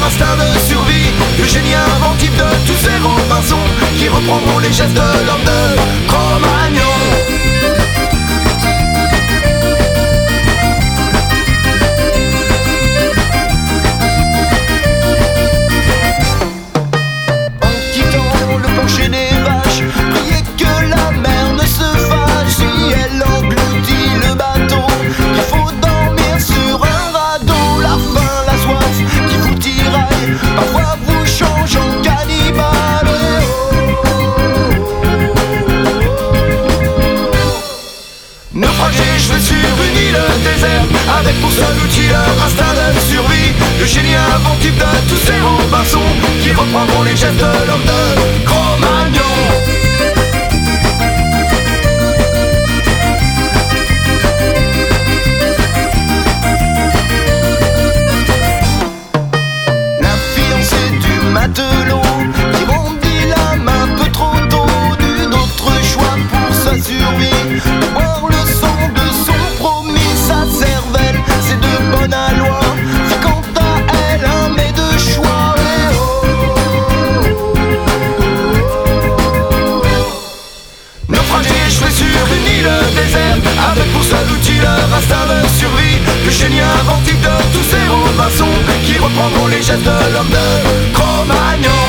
instinct de survie, le génie inventif de tous ces Robinson qui reprendront les gestes de l'homme de Cro-Magnon. Naufragés, je vais sur une île déserte, avec pour seul outil leur instinct de survie, le génie inventif de tous ces Robinson qui reprendront les gestes de l'homme de Cro-Magnon. La fiancée du matelot qui rendit l'âme un peu trop tôt, d'une autre choix pour sa survie, boire le sang de son promis, sa cervelle, c'est de bonne aloi. C'est quant à elle un mets de choix. Naufragés, je vais sur une île déserte, avec pour seul outil leur instinct de survie, le génie inventif de tous ces Robinson qui reprendront les gestes de l'homme de Cro-Magnon.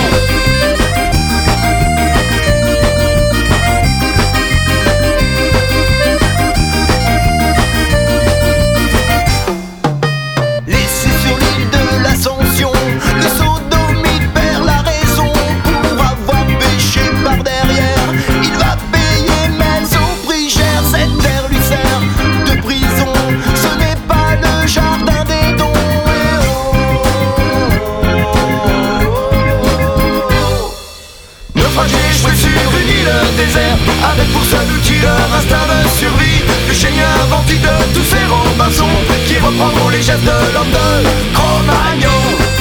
Je vais sur une île déserte, avec pour seul outil leur instinct de survie, le génie inventif de tous ces Robinson qui reprendront les gestes de l'homme de Cro-Magnon.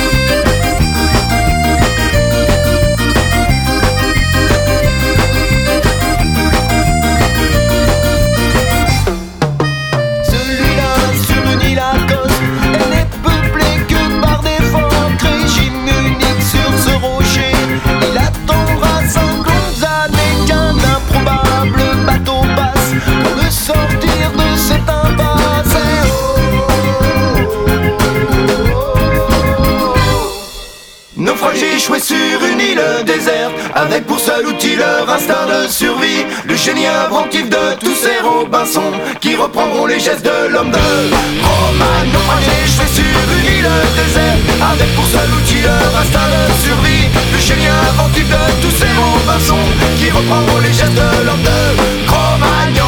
Naufragés, échoués sur une île déserte, avec pour seul outil leur instinct de survie, le génie inventif de tous ces Robinson qui reprendront les gestes de l'homme de Cro-Magnon. Naufragés, échoués sur une île déserte, avec pour seul outil leur instinct de survie, le génie inventif de tous ces Robinson qui reprendront les gestes de l'homme de Cro-Magnon.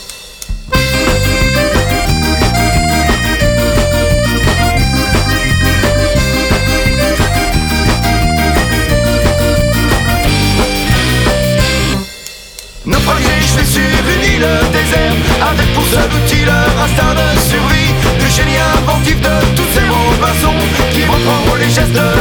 Naufragés, je vais sur une île déserte, avec pour seul outil leur instinct de survie, le génie inventif de tous ces Robinson qui reprendront les gestes de